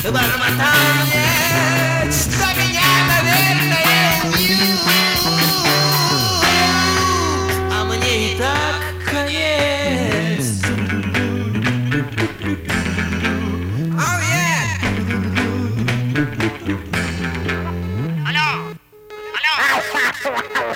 бормотал мне, что меня, наверное, убьют. А мне и так конец. Oh, yeah. Алло! Алло!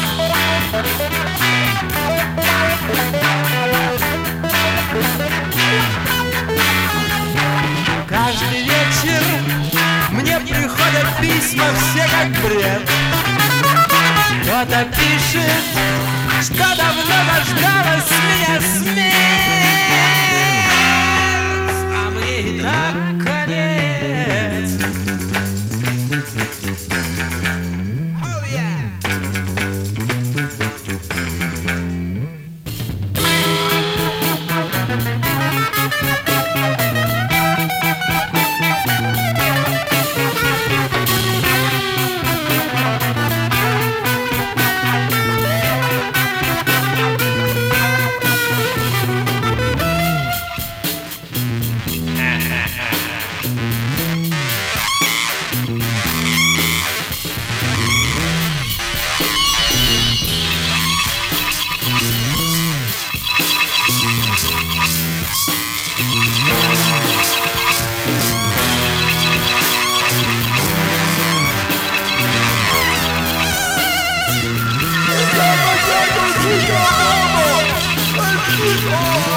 Каждый вечер мне приходят письма, все как бред. Кто-то пишет, что давно дождалась меня смерть. А мне и так конец. Oh, yeah. Oh!